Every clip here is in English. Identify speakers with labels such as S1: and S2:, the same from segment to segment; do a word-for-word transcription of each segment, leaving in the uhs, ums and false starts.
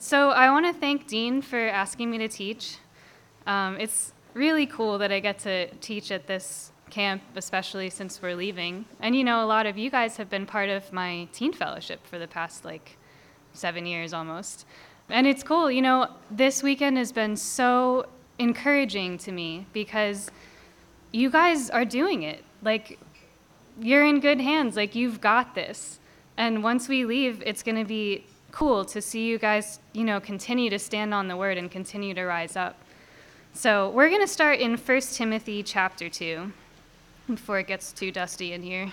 S1: So I want to thank Dean for asking me to teach. Um, it's really cool that I get to teach at this camp, especially since we're leaving. And you know, a lot of you guys have been part of my teen fellowship for the past like seven years almost. And it's cool, you know, this weekend has been so encouraging to me because you guys are doing it. Like, you're in good hands, like you've got this. And once we leave, it's gonna be cool to see you guys, you know, continue to stand on the word and continue to rise up. So we're gonna start in First Timothy chapter two, before it gets too dusty in here.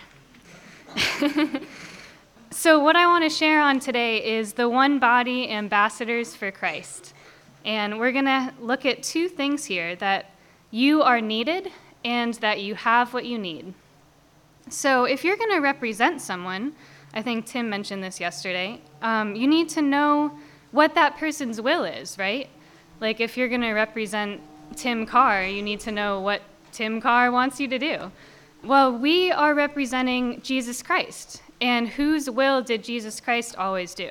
S1: So what I want to share on today is the one body ambassadors for Christ. And we're going to look at two things here, that you are needed and that you have what you need. So if you're going to represent someone, I think Tim mentioned this yesterday, um, you need to know what that person's will is, right? Like if you're going to represent Tim Carr, you need to know what Tim Carr wants you to do. Well, we are representing Jesus Christ. And whose will did Jesus Christ always do?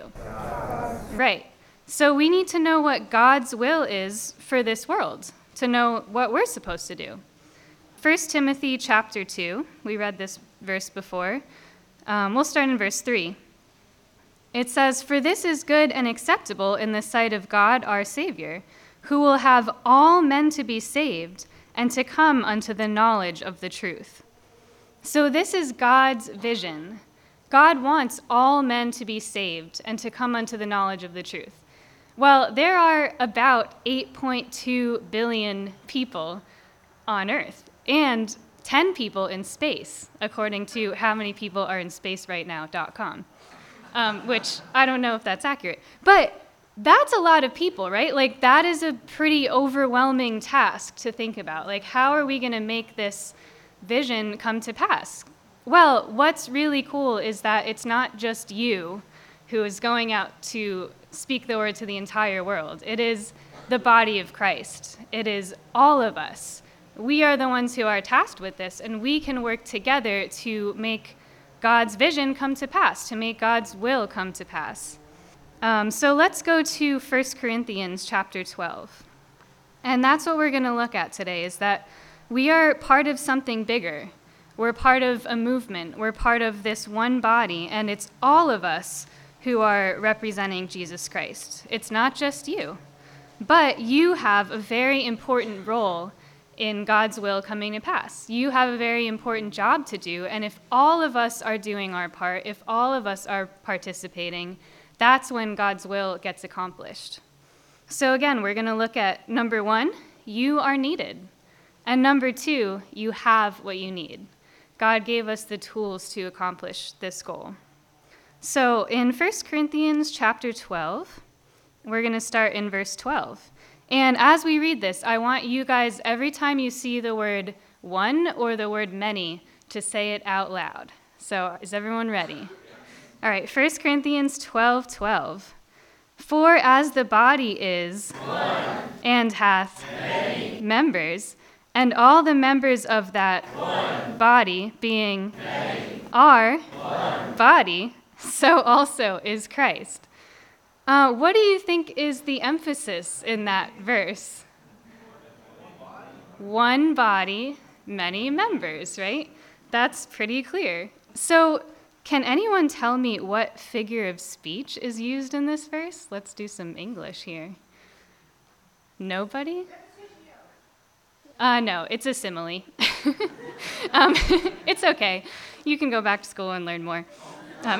S1: Right. So we need to know what God's will is for this world, to know what we're supposed to do. First Timothy chapter two, we read this verse before. Um, we'll start in verse three. It says, "For this is good and acceptable in the sight of God our Savior, who will have all men to be saved and to come unto the knowledge of the truth." So this is God's vision. God wants all men to be saved and to come unto the knowledge of the truth. Well, there are about eight point two billion people on Earth and ten people in space, according to how many people are in space right now dot com, um, which I don't know if that's accurate. But that's a lot of people, right? Like, that is a pretty overwhelming task to think about. Like, how are we going to make this vision come to pass? Well, what's really cool is that it's not just you who is going out to speak the word to the entire world. It is the body of Christ. It is all of us. We are the ones who are tasked with this, and we can work together to make God's vision come to pass, to make God's will come to pass. Um, so let's go to First Corinthians chapter twelve. And that's what we're going to look at today, is that we are part of something bigger. We're part of a movement. We're part of this one body, and it's all of us who are representing Jesus Christ. It's not just you. But you have a very important role in God's will coming to pass. You have a very important job to do, and if all of us are doing our part, if all of us are participating, that's when God's will gets accomplished. So again, we're going to look at number one, you are needed. And number two, you have what you need. God gave us the tools to accomplish this goal. So in First Corinthians chapter twelve, we're going to start in verse twelve. And as we read this, I want you guys, every time you see the word one or the word many, to say it out loud. So is everyone ready? All right, First Corinthians twelve twelve. "For as the body is one and hath many members, and all the members of that one body, being many, are one body, so also is Christ." Uh, what do you think is the emphasis in that verse? One body, many members, right? That's pretty clear. So can anyone tell me what figure of speech is used in this verse? Let's do some English here. Nobody? Uh, no, it's a simile. um, it's okay. You can go back to school and learn more. Um,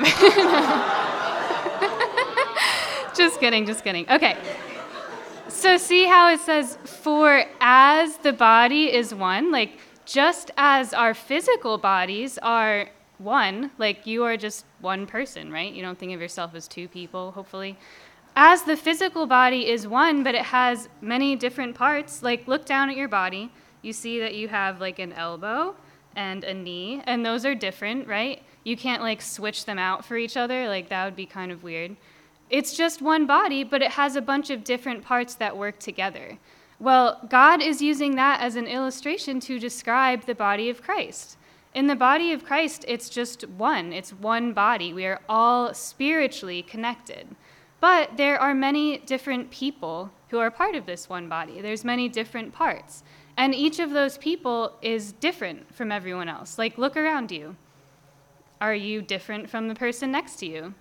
S1: just kidding, just kidding. Okay. So see how it says, "For as the body is one," like just as our physical bodies are one, like you are just one person, right? You don't think of yourself as two people, hopefully. As the physical body is one, but it has many different parts, like look down at your body, you see that you have like an elbow and a knee, and those are different, right? You can't like switch them out for each other, like that would be kind of weird. It's just one body, but it has a bunch of different parts that work together. Well, God is using that as an illustration to describe the body of Christ. In the body of Christ, it's just one. It's one body. We are all spiritually connected. But there are many different people who are part of this one body. There's many different parts. And each of those people is different from everyone else. Like, look around you. Are you different from the person next to you?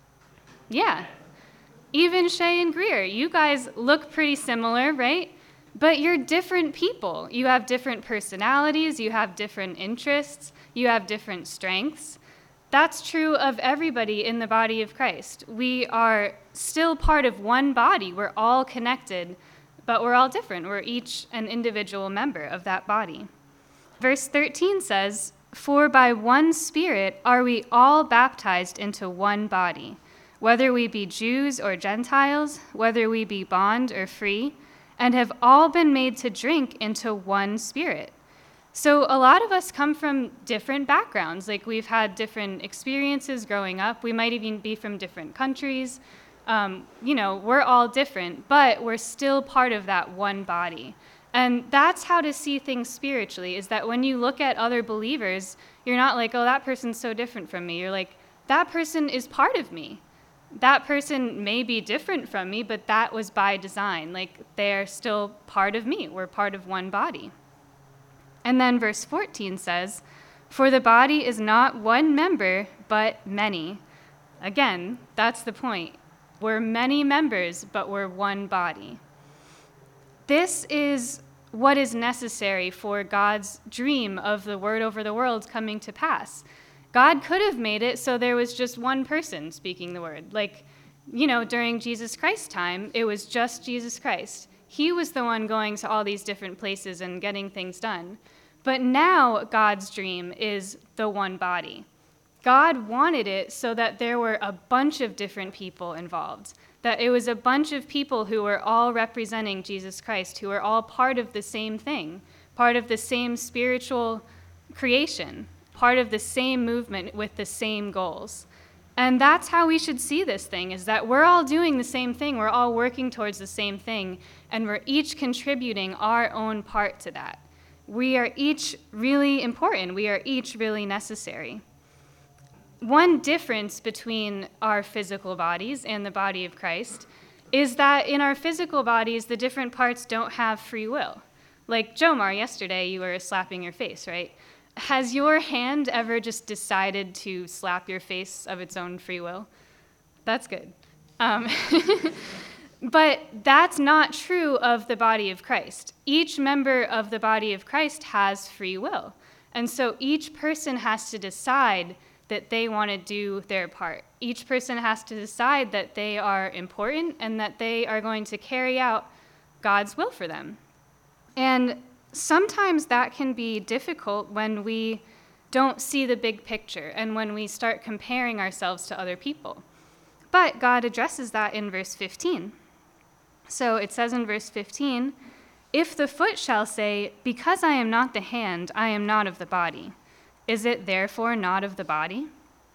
S1: Yeah. Even Shay and Greer, you guys look pretty similar, right? But you're different people. You have different personalities, you have different interests, you have different strengths. That's true of everybody in the body of Christ. We are still part of one body. We're all connected, but we're all different. We're each an individual member of that body. Verse thirteen says, "For by one Spirit are we all baptized into one body, whether we be Jews or Gentiles, whether we be bond or free, and have all been made to drink into one Spirit." So a lot of us come from different backgrounds. Like, we've had different experiences growing up. We might even be from different countries. Um, you know, we're all different, but we're still part of that one body. And that's how to see things spiritually, is that when you look at other believers, you're not like, oh, that person's so different from me. You're like, that person is part of me. That person may be different from me, but that was by design. Like, they're still part of me. We're part of one body. And then verse fourteen says, "For the body is not one member, but many." Again, that's the point. We're many members, but we're one body. This is what is necessary for God's dream of the word over the world coming to pass. God could have made it so there was just one person speaking the word. Like, you know, during Jesus Christ's time, it was just Jesus Christ. He was the one going to all these different places and getting things done. But now God's dream is the one body. God wanted it so that there were a bunch of different people involved, that it was a bunch of people who were all representing Jesus Christ, who were all part of the same thing, part of the same spiritual creation, part of the same movement with the same goals. And that's how we should see this thing, is that we're all doing the same thing, we're all working towards the same thing, and we're each contributing our own part to that. We are each really important. We are each really necessary. One difference between our physical bodies and the body of Christ is that in our physical bodies, the different parts don't have free will. Like Jomar, yesterday you were slapping your face, right? Has your hand ever just decided to slap your face of its own free will? That's good. Um, But that's not true of the body of Christ. Each member of the body of Christ has free will. And so each person has to decide that they want to do their part. Each person has to decide that they are important and that they are going to carry out God's will for them. And sometimes that can be difficult when we don't see the big picture and when we start comparing ourselves to other people. But God addresses that in verse fifteen. So it says in verse fifteen, "If the foot shall say, 'Because I am not the hand, I am not of the body,' is it therefore not of the body?"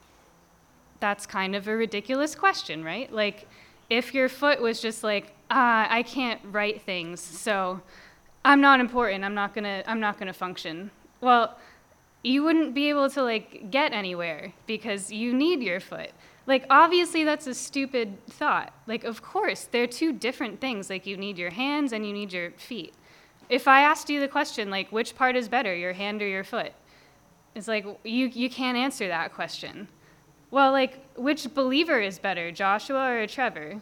S1: That's kind of a ridiculous question, right? Like, if your foot was just like, ah, I can't write things, so I'm not important, I'm not gonna, I'm not gonna function. Well, you wouldn't be able to like get anywhere because you need your foot. Like, obviously that's a stupid thought. Like, of course, they're two different things. Like, you need your hands and you need your feet. If I asked you the question, like, which part is better, your hand or your foot? It's like, you, you can't answer that question. Well, like, which believer is better, Joshua or Trevor?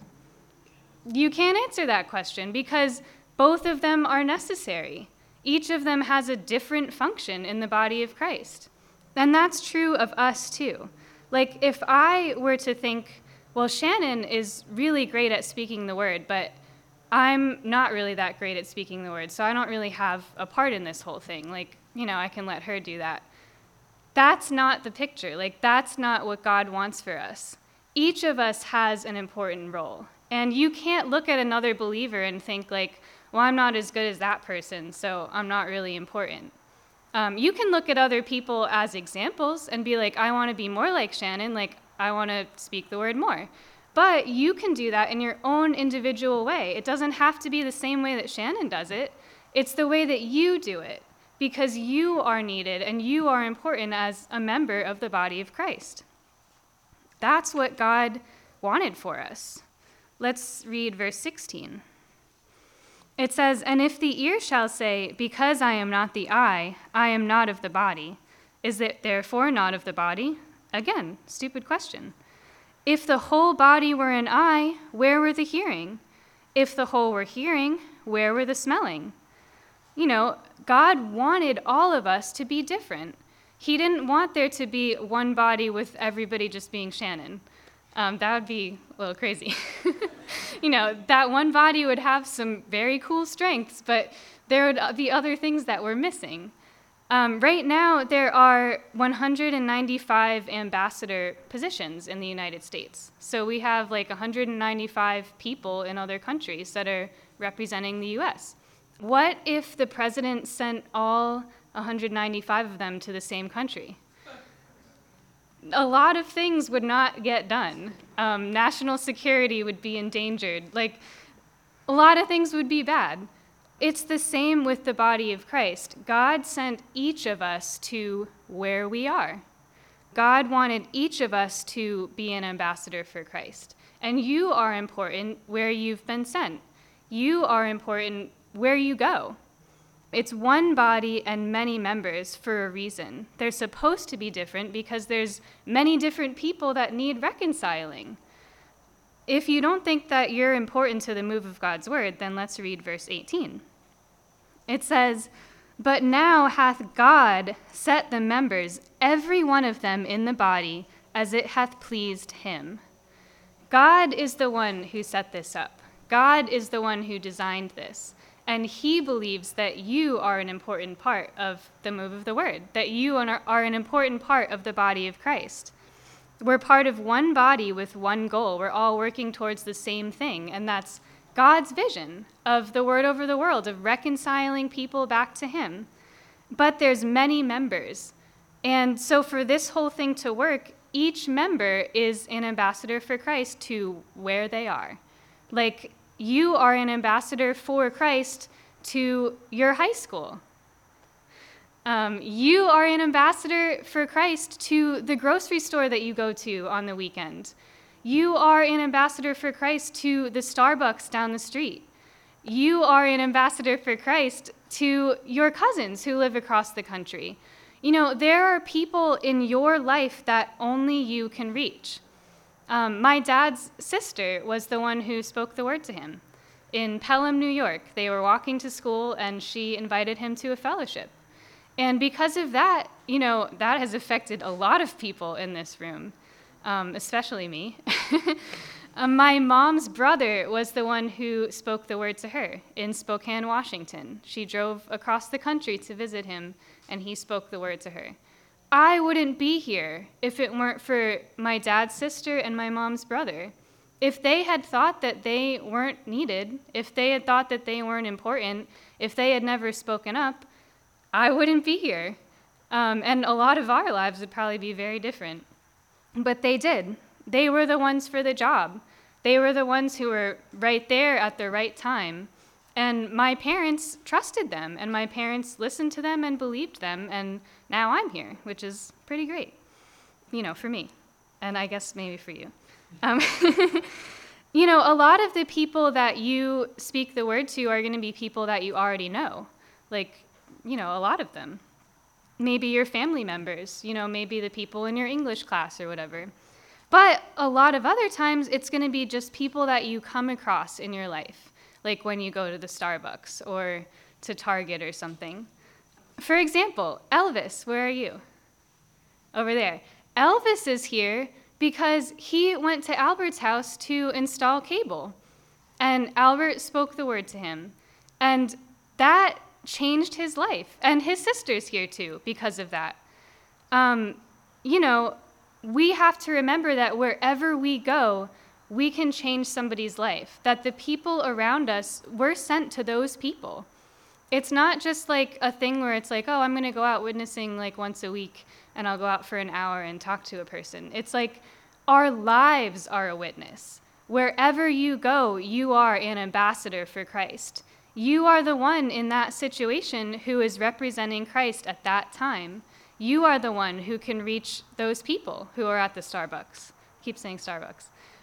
S1: You can't answer that question because both of them are necessary. Each of them has a different function in the body of Christ. And that's true of us too. Like, if I were to think, well, Shannon is really great at speaking the word, but I'm not really that great at speaking the word, so I don't really have a part in this whole thing. Like, you know, I can let her do that. That's not the picture. Like, that's not what God wants for us. Each of us has an important role. And you can't look at another believer and think, like, well, I'm not as good as that person, so I'm not really important. Um, you can look at other people as examples and be like, I want to be more like Shannon, like I want to speak the word more. But you can do that in your own individual way. It doesn't have to be the same way that Shannon does it. It's the way that you do it, because you are needed and you are important as a member of the body of Christ. That's what God wanted for us. Let's read verse sixteen. It says, "And if the ear shall say, because I am not the eye, I am not of the body, is it therefore not of the body?" Again, stupid question. "If the whole body were an eye, where were the hearing? If the whole were hearing, where were the smelling?" You know, God wanted all of us to be different. He didn't want there to be one body with everybody just being Shannon. Um, that would be a little crazy. You know, that one body would have some very cool strengths, but there would be other things that were missing. Um, right now, there are one hundred ninety-five ambassador positions in the United States. So we have like one hundred ninety-five people in other countries that are representing the U S. What if the president sent all one hundred ninety-five of them to the same country? A lot of things would not get done. Um, national security would be endangered. Like, a lot of things would be bad. It's the same with the body of Christ. God sent each of us to where we are. God wanted each of us to be an ambassador for Christ. And you are important where you've been sent. You are important where you go. It's one body and many members for a reason. They're supposed to be different because there's many different people that need reconciling. If you don't think that you're important to the move of God's word, then let's read verse eighteen. It says, "But now hath God set the members, every one of them in the body, as it hath pleased him." God is the one who set this up. God is the one who designed this. And he believes that you are an important part of the move of the word, that you are an important part of the body of Christ. We're part of one body with one goal. We're all working towards the same thing, and that's God's vision of the word over the world, of reconciling people back to him. But there's many members. And so for this whole thing to work, each member is an ambassador for Christ to where they are. Like, you are an ambassador for Christ to your high school. Um, you are an ambassador for Christ to the grocery store that you go to on the weekend. You are an ambassador for Christ to the Starbucks down the street. You are an ambassador for Christ to your cousins who live across the country. You know, there are people in your life that only you can reach. Um, my dad's sister was the one who spoke the word to him. In Pelham, New York, they were walking to school, and she invited him to a fellowship. And because of that, you know, that has affected a lot of people in this room, um, especially me. um, my mom's brother was the one who spoke the word to her in Spokane, Washington. She drove across the country to visit him, and he spoke the word to her. I wouldn't be here if it weren't for my dad's sister and my mom's brother. If they had thought that they weren't needed, if they had thought that they weren't important, if they had never spoken up, I wouldn't be here. Um, and a lot of our lives would probably be very different. But they did. They were the ones for the job. They were the ones who were right there at the right time. And my parents trusted them, and my parents listened to them and believed them, and now I'm here, which is pretty great, you know, for me, and I guess maybe for you. Um, you know, a lot of the people that you speak the word to are going to be people that you already know, like, you know, a lot of them. Maybe your family members, you know, maybe the people in your English class or whatever. But a lot of other times, it's going to be just people that you come across in your life, like when you go to the Starbucks or to Target or something. For example, Elvis, where are you? Over there. Elvis is here because he went to Albert's house to install cable, and Albert spoke the word to him, and that changed his life, and his sister's here too because of that. Um, you know, we have to remember that wherever we go, we can change somebody's life, that the people around us, we're sent to those people. It's not just like a thing where it's like, oh, I'm going to go out witnessing like once a week, and I'll go out for an hour and talk to a person. It's like our lives are a witness. Wherever you go, you are an ambassador for Christ. You are the one in that situation who is representing Christ at that time. You are the one who can reach those people who are at the Starbucks. I keep saying Starbucks.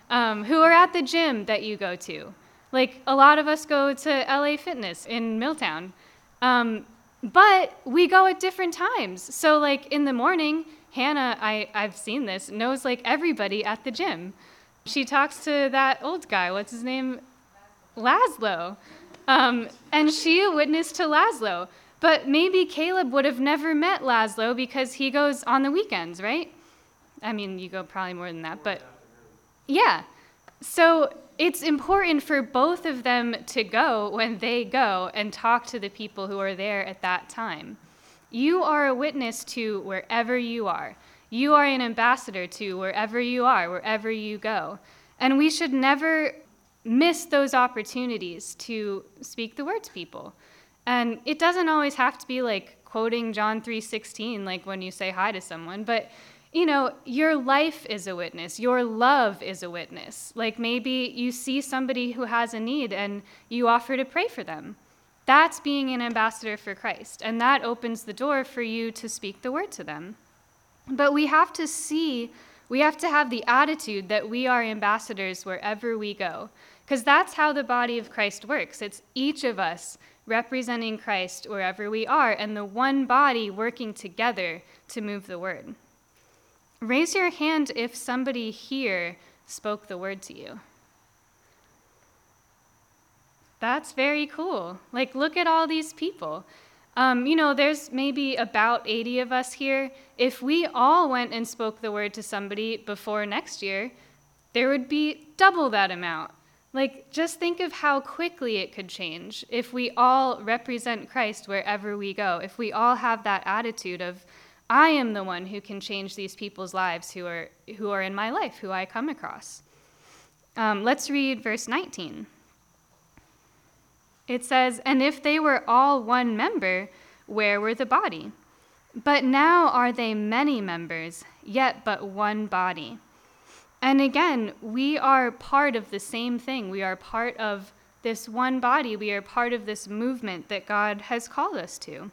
S1: um, who are at the gym that you go to. Like, a lot of us go to L A Fitness in Milltown. Um, but we go at different times. So, like, in the morning, Hannah, I, I've seen this, knows, like, everybody at the gym. She talks to that old guy, what's his name? Laszlo. Um, and she witnessed to Laszlo. But maybe Caleb would have never met Laszlo because he goes on the weekends, right? I mean, you go probably more than that, but yeah. So it's important for both of them to go when they go and talk to the people who are there at that time. You are a witness to wherever you are. You are an ambassador to wherever you are, wherever you go. And we should never miss those opportunities to speak the word to people. And it doesn't always have to be like quoting John three sixteen, like when you say hi to someone, but you know, your life is a witness. Your love is a witness. Like maybe you see somebody who has a need and you offer to pray for them. That's being an ambassador for Christ, and that opens the door for you to speak the word to them. But we have to see, we have to have the attitude that we are ambassadors wherever we go, because that's how the body of Christ works. It's each of us representing Christ wherever we are, and the one body working together to move the word. Raise your hand if somebody here spoke the word to you. That's very cool. Like, look at all these people. Um, you know, there's maybe about eighty of us here. If we all went and spoke the word to somebody before next year, there would be double that amount. Like, just think of how quickly it could change if we all represent Christ wherever we go, if we all have that attitude of, I am the one who can change these people's lives who are who are in my life, who I come across. Um, let's read verse nineteen. It says, and if they were all one member, where were the body? But now are they many members, yet but one body. And again, we are part of the same thing. We are part of this one body. We are part of this movement that God has called us to.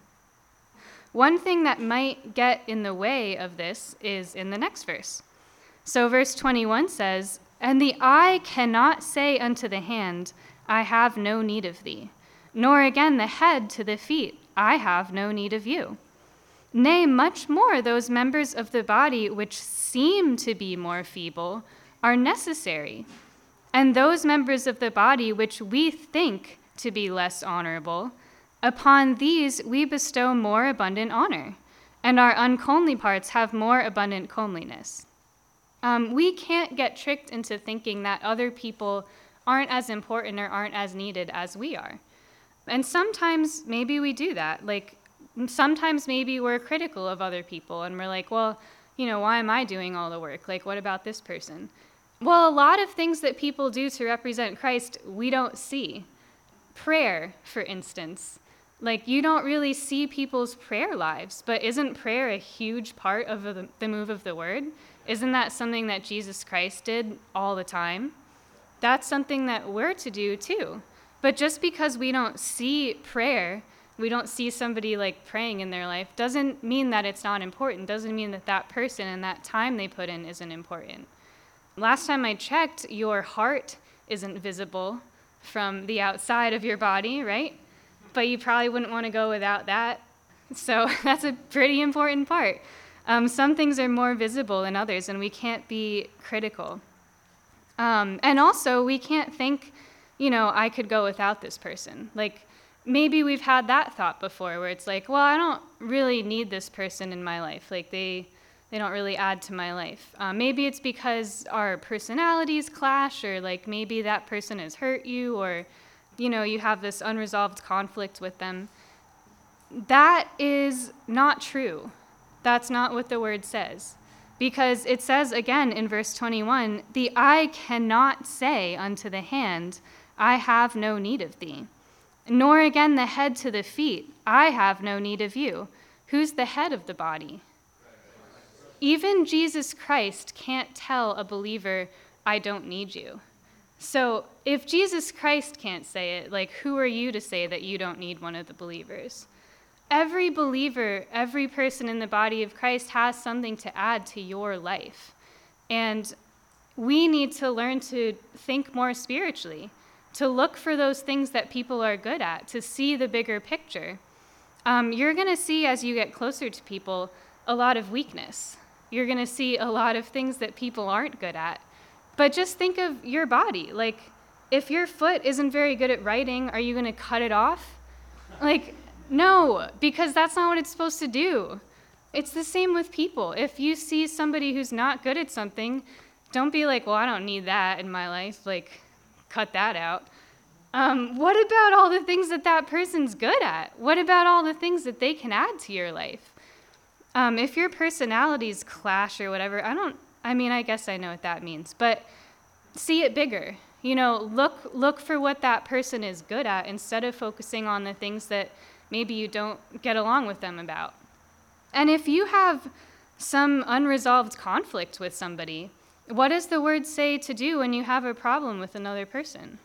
S1: One thing that might get in the way of this is in the next verse. So verse twenty-one says, and the eye cannot say unto the hand, I have no need of thee, nor again the head to the feet, I have no need of you. Nay, much more those members of the body which seem to be more feeble are necessary, and those members of the body which we think to be less honorable, upon these we bestow more abundant honor, and our uncomely parts have more abundant comeliness. Um, we can't get tricked into thinking that other people aren't as important or aren't as needed as we are. And sometimes maybe we do that. Like, sometimes maybe we're critical of other people and we're like, well, you know, why am I doing all the work? Like, what about this person? Well, a lot of things that people do to represent Christ, we don't see. Prayer, for instance. Like, you don't really see people's prayer lives, but isn't prayer a huge part of the, the move of the word? Isn't that something that Jesus Christ did all the time? That's something that we're to do too. But just because we don't see prayer, we don't see somebody like praying in their life, doesn't mean that it's not important, doesn't mean that that person and that time they put in isn't important. Last time I checked, your heart isn't visible from the outside of your body, right? But you probably wouldn't want to go without that. So that's a pretty important part. Um, some things are more visible than others, and we can't be critical. Um, and also, we can't think, you know, I could go without this person. Like, maybe we've had that thought before where it's like, well, I don't really need this person in my life. Like, they they don't really add to my life. Uh, maybe it's because our personalities clash, or like maybe that person has hurt you, or, you know, you have this unresolved conflict with them. That is not true. That's not what the word says. Because it says again in verse twenty-one, the eye cannot say unto the hand, I have no need of thee. Nor again the head to the feet, I have no need of you. Who's the head of the body? Even Jesus Christ can't tell a believer, I don't need you. So if Jesus Christ can't say it, like, who are you to say that you don't need one of the believers? Every believer, every person in the body of Christ has something to add to your life. And we need to learn to think more spiritually, to look for those things that people are good at, to see the bigger picture. Um, you're going to see, as you get closer to people, a lot of weakness. You're going to see a lot of things that people aren't good at. But just think of your body. Like, if your foot isn't very good at writing, are you going to cut it off? Like, no, because that's not what it's supposed to do. It's the same with people. If you see somebody who's not good at something, don't be like, well, I don't need that in my life. Like, cut that out. Um, what about all the things that that person's good at? What about all the things that they can add to your life? Um, if your personalities clash or whatever, I don't, I mean, I guess I know what that means, but see it bigger. You know, look, look for what that person is good at instead of focusing on the things that maybe you don't get along with them about. And if you have some unresolved conflict with somebody, what does the word say to do when you have a problem with another person?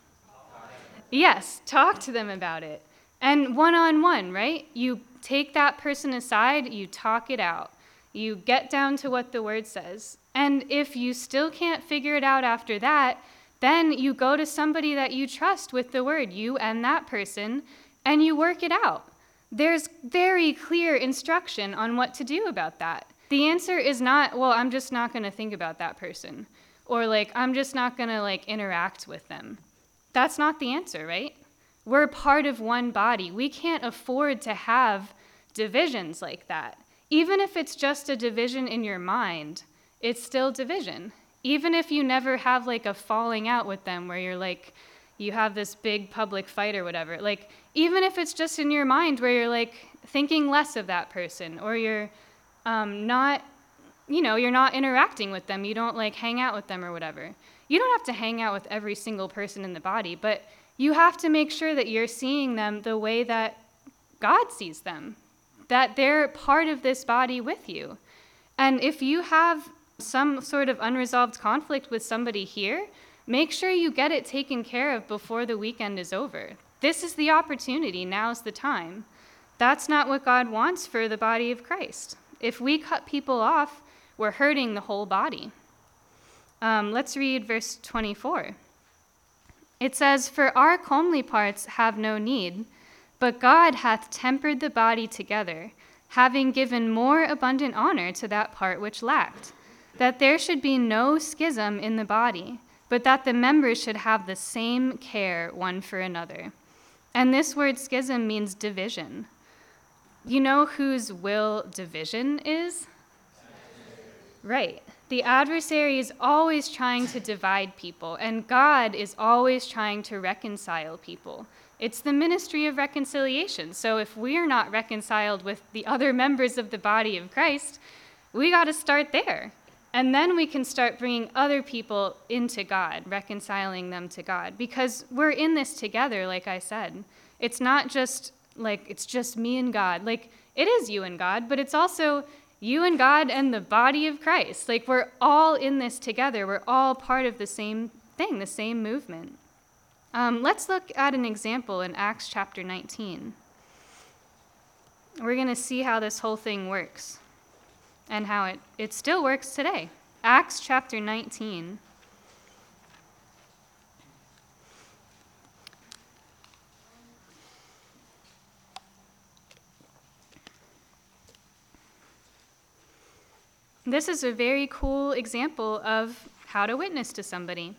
S1: Yes, talk to them about it. And one-on-one, right? You take that person aside, you talk it out. You get down to what the word says. And if you still can't figure it out after that, then you go to somebody that you trust with the word, you and that person, and you work it out. There's very clear instruction on what to do about that. The answer is not, well, I'm just not going to think about that person. Or like, I'm just not going to like interact with them. That's not the answer, right? We're part of one body. We can't afford to have divisions like that. Even if it's just a division in your mind, it's still division. Even if you never have like a falling out with them where you're like, you have this big public fight or whatever. Like, even if it's just in your mind where you're like thinking less of that person, or you're um, not, you know, you're not interacting with them, you don't like hang out with them or whatever. You don't have to hang out with every single person in the body, but you have to make sure that you're seeing them the way that God sees them, that they're part of this body with you. And if you have some sort of unresolved conflict with somebody here, make sure you get it taken care of before the weekend is over. This is the opportunity. Now's the time. That's not what God wants for the body of Christ. If we cut people off, we're hurting the whole body. Um, let's read verse twenty-four. It says, "For our comely parts have no need, but God hath tempered the body together, having given more abundant honor to that part which lacked, that there should be no schism in the body, but that the members should have the same care one for another." And this word schism means division. You know whose will division is? Right. The adversary is always trying to divide people, and God is always trying to reconcile people. It's the ministry of reconciliation. So if we're not reconciled with the other members of the body of Christ, we got to start there. And then we can start bringing other people into God, reconciling them to God, because we're in this together, like I said. It's not just like it's just me and God. Like, it is you and God, but it's also you and God and the body of Christ. Like, we're all in this together. We're all part of the same thing, the same movement. Um, let's look at an example in Acts chapter nineteen. We're going to see how this whole thing works and how it, it still works today. Acts chapter nineteen. This is a very cool example of how to witness to somebody.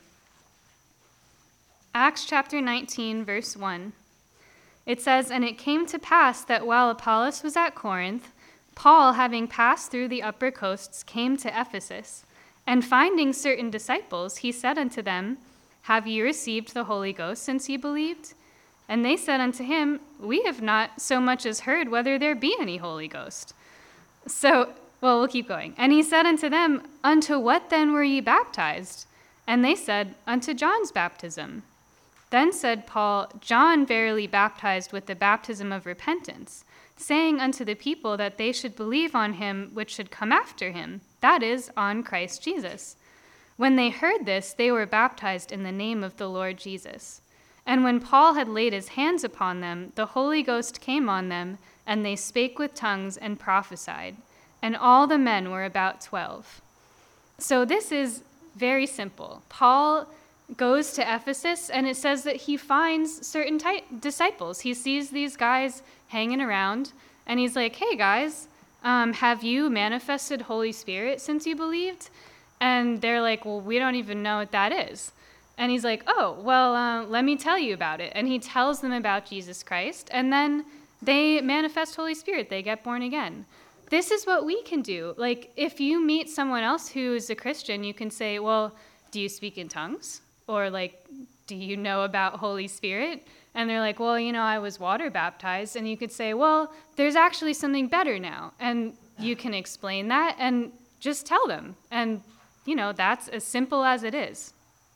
S1: Acts chapter nineteen, verse one. It says, "And it came to pass that while Apollos was at Corinth, Paul, having passed through the upper coasts, came to Ephesus. And finding certain disciples, he said unto them, Have ye received the Holy Ghost since ye believed? And they said unto him, We have not so much as heard whether there be any Holy Ghost. So, well, we'll keep going. And he said unto them, Unto what then were ye baptized? And they said, Unto John's baptism. Then said Paul, John verily baptized with the baptism of repentance, saying unto the people that they should believe on him which should come after him, that is, on Christ Jesus. When they heard this, they were baptized in the name of the Lord Jesus. And when Paul had laid his hands upon them, the Holy Ghost came on them, and they spake with tongues and prophesied. And all the men were about twelve." So this is very simple. Paul goes to Ephesus, and it says that he finds certain ty- disciples. He sees these guys hanging around, and he's like, hey, guys, um, have you manifested Holy Spirit since you believed? And they're like, well, we don't even know what that is. And he's like, oh, well, uh, let me tell you about it. And he tells them about Jesus Christ, and then they manifest Holy Spirit. They get born again. This is what we can do. Like, if you meet someone else who is a Christian, you can say, well, do you speak in tongues? Or, like, do you know about Holy Spirit? And they're like, well, you know, I was water baptized. And you could say, well, there's actually something better now. And you can explain that and just tell them. And, you know, that's as simple as it is.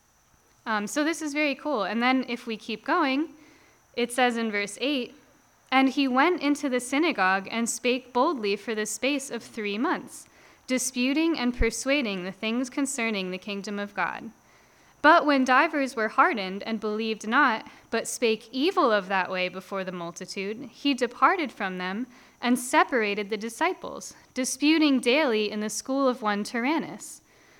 S1: Um, so this is very cool. And then if we keep going, it says in verse eight, and he went into the synagogue and spake boldly for the space of three months, disputing and persuading the things concerning the kingdom of God. But when divers were hardened and believed not, but spake evil of that way before the multitude, he departed from them and separated the disciples, disputing daily in the school of one Tyrannus.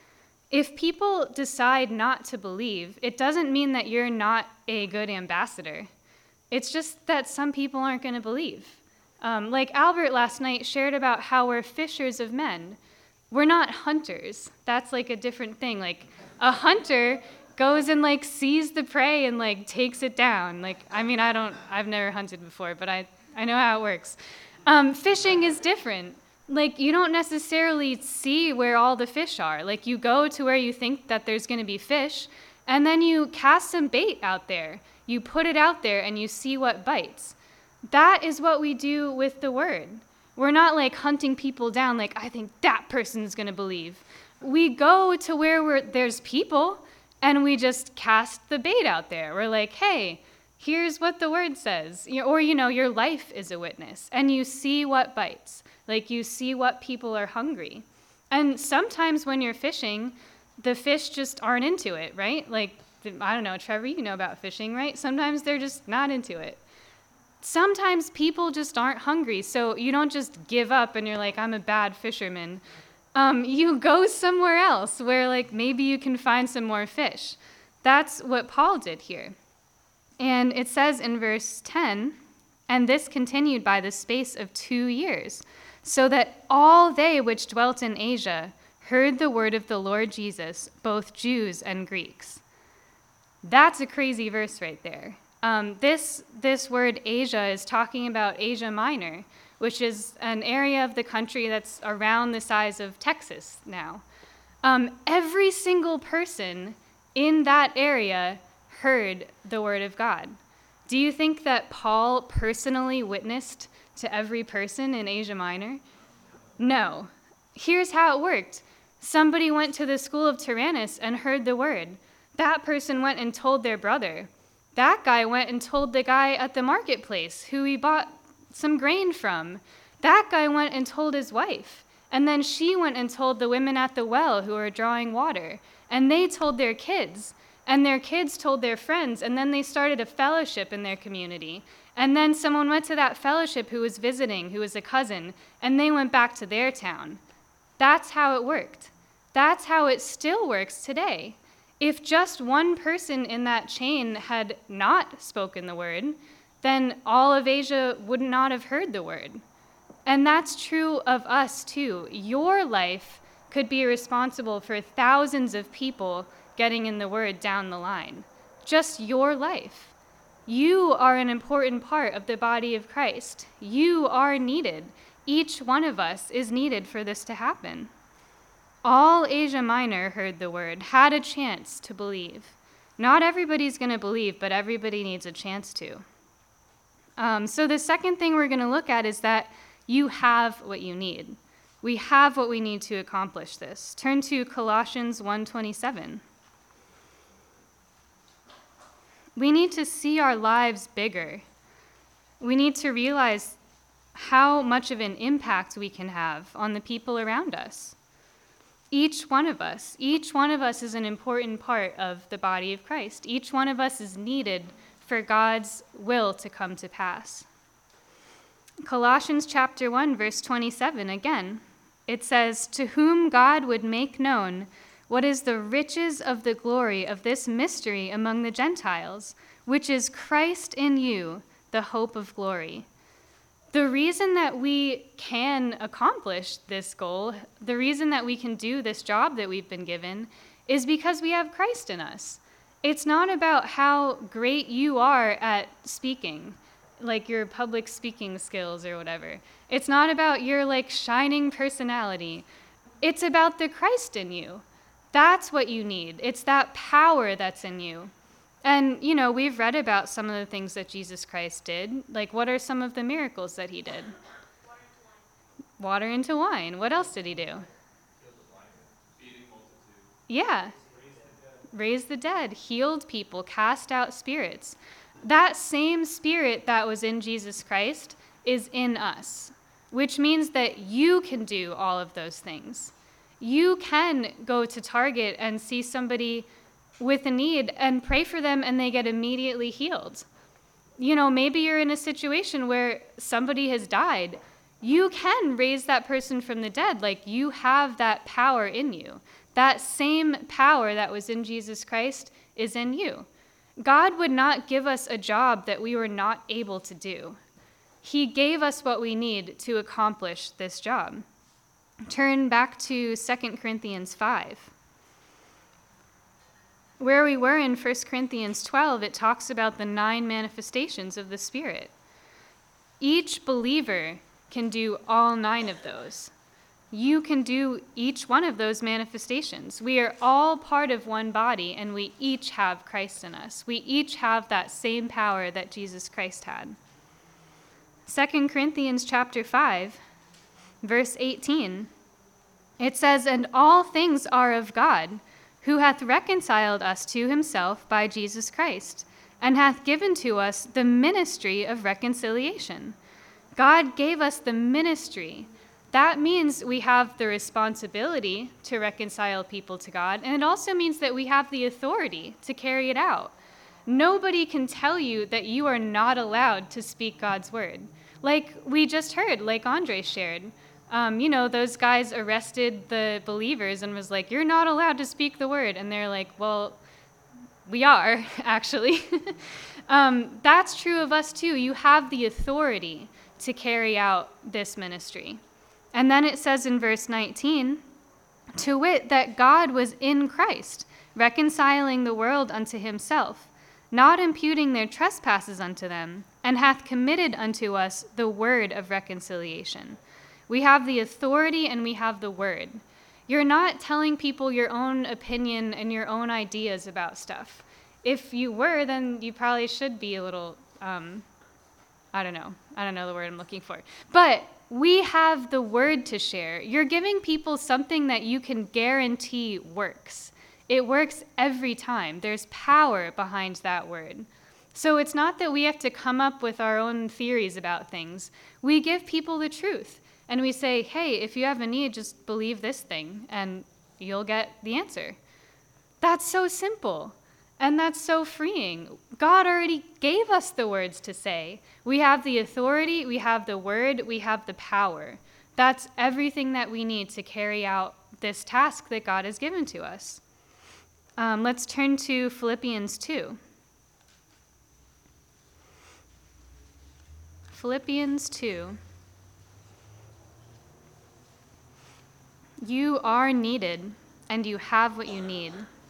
S1: If people decide not to believe, it doesn't mean that you're not a good ambassador. It's just that some people aren't going to believe. Um, like Albert last night shared about how we're fishers of men. We're not hunters. That's like a different thing. Like a hunter goes and like sees the prey and like takes it down. Like, I mean, I don't, I've never hunted before, but I, I know how it works. Um, fishing is different. Like, you don't necessarily see where all the fish are. Like, you go to where you think that there's going to be fish, and then you cast some bait out there. You put it out there, and you see what bites. That is what we do with the word. We're not, like, hunting people down, like, I think that person's going to believe. We go to where we're, there's people, and we just cast the bait out there. We're like, hey, here's what the word says. Or, you know, your life is a witness, and you see what bites. Like, you see what people are hungry. And sometimes when you're fishing, the fish just aren't into it, right? Like, I don't know, Trevor, you know about fishing, right? Sometimes they're just not into it. Sometimes people just aren't hungry, so you don't just give up and you're like, I'm a bad fisherman. Um, you go somewhere else where, like, maybe you can find some more fish. That's what Paul did here. And it says in verse ten, and this continued by the space of two years, so that all they which dwelt in Asia heard the word of the Lord Jesus, both Jews and Greeks. That's a crazy verse right there. Um, this, this word Asia is talking about Asia Minor, which is an area of the country that's around the size of Texas now. Um, every single person in that area heard the word of God. Do you think that Paul personally witnessed to every person in Asia Minor? No. Here's how it worked. Somebody went to the school of Tyrannus and heard the word. That person went and told their brother. That guy went and told the guy at the marketplace who he bought some grain from. That guy went and told his wife. And then she went and told the women at the well who were drawing water. And they told their kids. And their kids told their friends. And then they started a fellowship in their community. And then someone went to that fellowship who was visiting, who was a cousin, and they went back to their town. That's how it worked. That's how it still works today. If just one person in that chain had not spoken the word, then all of Asia would not have heard the word. And that's true of us too. Your life could be responsible for thousands of people getting in the word down the line. Just your life. You are an important part of the body of Christ. You are needed. Each one of us is needed for this to happen. All Asia Minor heard the word, had a chance to believe. Not everybody's going to believe, but everybody needs a chance to. Um, so the second thing we're going to look at is that you have what you need. We have what we need to accomplish this. Turn to Colossians one twenty-seven. We need to see our lives bigger. We need to realize how much of an impact we can have on the people around us. Each one of us, each one of us is an important part of the body of Christ. Each one of us is needed for God's will to come to pass. Colossians chapter one, verse twenty-seven, again, it says, to whom God would make known what is the riches of the glory of this mystery among the Gentiles, which is Christ in you, the hope of glory. The reason that we can accomplish this goal, the reason that we can do this job that we've been given, is because we have Christ in us. It's not about how great you are at speaking, like your public speaking skills or whatever. It's not about your like shining personality. It's about the Christ in you. That's what you need. It's that power that's in you. And, you know, we've read about some of the things that Jesus Christ did. Like, what are some of the miracles that he did? Water into wine. What else did he do? Yeah. Raised the dead, healed people, cast out spirits. That same spirit that was in Jesus Christ is in us, which means that you can do all of those things. You can go to Target and see somebody with a need and pray for them and they get immediately healed. You know, maybe you're in a situation where somebody has died. You can raise that person from the dead. Like, you have that power in you. That same power that was in Jesus Christ is in you. God would not give us a job that we were not able to do. He gave us what we need to accomplish this job. Turn back to Second Corinthians five. Where we were in First Corinthians twelve, it talks about the nine manifestations of the Spirit. Each believer can do all nine of those. You can do each one of those manifestations. We are all part of one body, and we each have Christ in us. We each have that same power that Jesus Christ had. Second Corinthians chapter five, verse eighteen, it says, "And all things are of God, who hath reconciled us to himself by Jesus Christ, and hath given to us the ministry of reconciliation." God gave us the ministry. That means we have the responsibility to reconcile people to God, and it also means that we have the authority to carry it out. Nobody can tell you that you are not allowed to speak God's word. Like we just heard, like Andre shared. Um, you know, those guys arrested the believers and was like, "You're not allowed to speak the word." And they're like, "Well, we are, actually." um, that's true of us, too. You have the authority to carry out this ministry. And then it says in verse nineteen, "To wit, that God was in Christ, reconciling the world unto himself, not imputing their trespasses unto them, and hath committed unto us the word of reconciliation." We have the authority and we have the word. You're not telling people your own opinion and your own ideas about stuff. If you were, then you probably should be a little, um, I don't know. I don't know the word I'm looking for. But we have the word to share. You're giving people something that you can guarantee works. It works every time. There's power behind that word. So it's not that we have to come up with our own theories about things. We give people the truth. And we say, "Hey, if you have a need, just believe this thing, and you'll get the answer." That's so simple, and that's so freeing. God already gave us the words to say. We have the authority, we have the word, we have the power. That's everything that we need to carry out this task that God has given to us. Um, let's turn to Philippians two. Philippians two. You are needed, and you have what you need.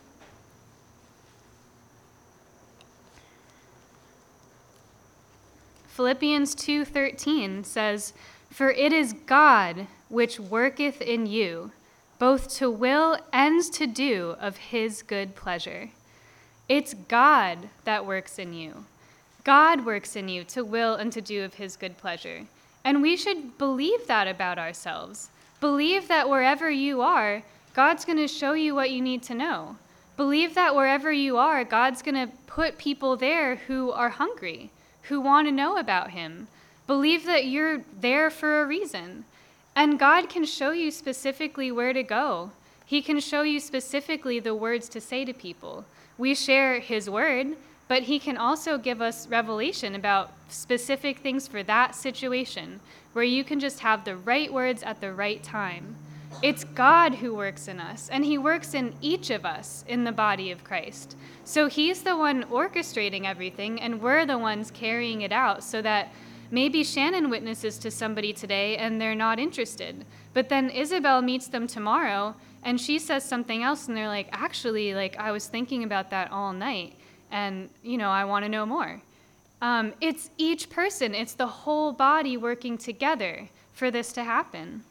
S1: Philippians two thirteen says, "For it is God which worketh in you, both to will and to do of his good pleasure." It's God that works in you. God works in you to will and to do of his good pleasure. And we should believe that about ourselves. Believe that wherever you are, God's going to show you what you need to know. Believe that wherever you are, God's going to put people there who are hungry, who want to know about him. Believe that you're there for a reason. And God can show you specifically where to go. He can show you specifically the words to say to people. We share his word, but he can also give us revelation about specific things for that situation, where you can just have the right words at the right time. It's God who works in us, and he works in each of us in the body of Christ. So he's the one orchestrating everything, and we're the ones carrying it out, so that maybe Shannon witnesses to somebody today and they're not interested. But then Isabel meets them tomorrow and she says something else and they're like, actually, like I was thinking about that all night and, you know, I want to know more. Um, it's each person, it's the whole body working together for this to happen.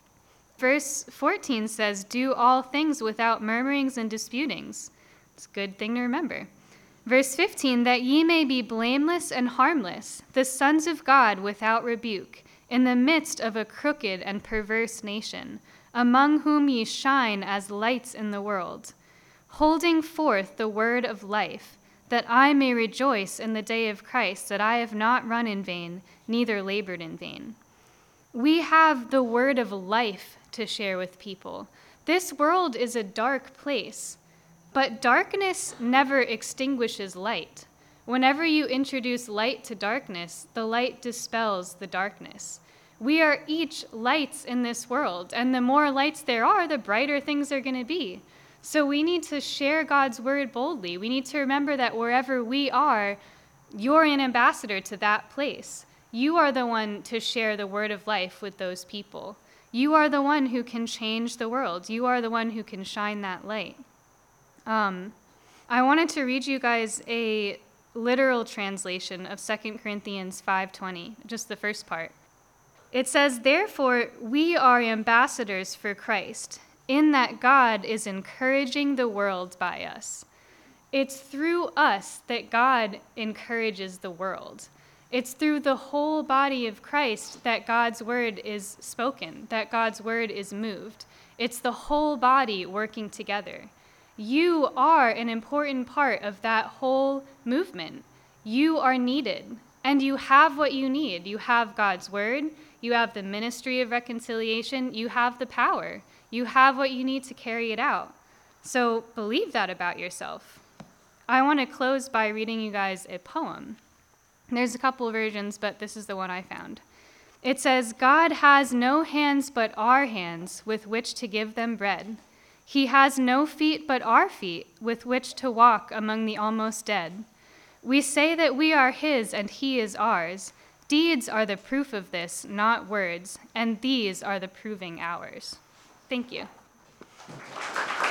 S1: Verse fourteen says, do all things without murmurings and disputings. It's a good thing to remember. Verse fifteen, that ye may be blameless and harmless, the sons of God without rebuke, in the midst of a crooked and perverse nation, among whom ye shine as lights in the world, holding forth the word of life, that I may rejoice in the day of Christ, that I have not run in vain, neither labored in vain. We have the word of life to share with people. This world is a dark place, but darkness never extinguishes light. Whenever you introduce light to darkness, the light dispels the darkness. We are each lights in this world, and the more lights there are, the brighter things are going to be. So we need to share God's word boldly. We need to remember that wherever we are, you're an ambassador to that place. You are the one to share the word of life with those people. You are the one who can change the world. You are the one who can shine that light. Um, I wanted to read you guys a literal translation of Second Corinthians five twenty, just the first part. It says, therefore, we are ambassadors for Christ, in that God is encouraging the world by us. It's through us that God encourages the world. It's through the whole body of Christ that God's word is spoken, that God's word is moved. It's the whole body working together. You are an important part of that whole movement. You are needed, and you have what you need. You have God's word, you have the ministry of reconciliation, you have the power. You have what you need to carry it out. So believe that about yourself. I want to close by reading you guys a poem. There's a couple versions, but this is the one I found. It says, God has no hands but our hands with which to give them bread. He has no feet but our feet with which to walk among the almost dead. We say that we are his and he is ours. Deeds are the proof of this, not words, and these are the proving ours. Thank you.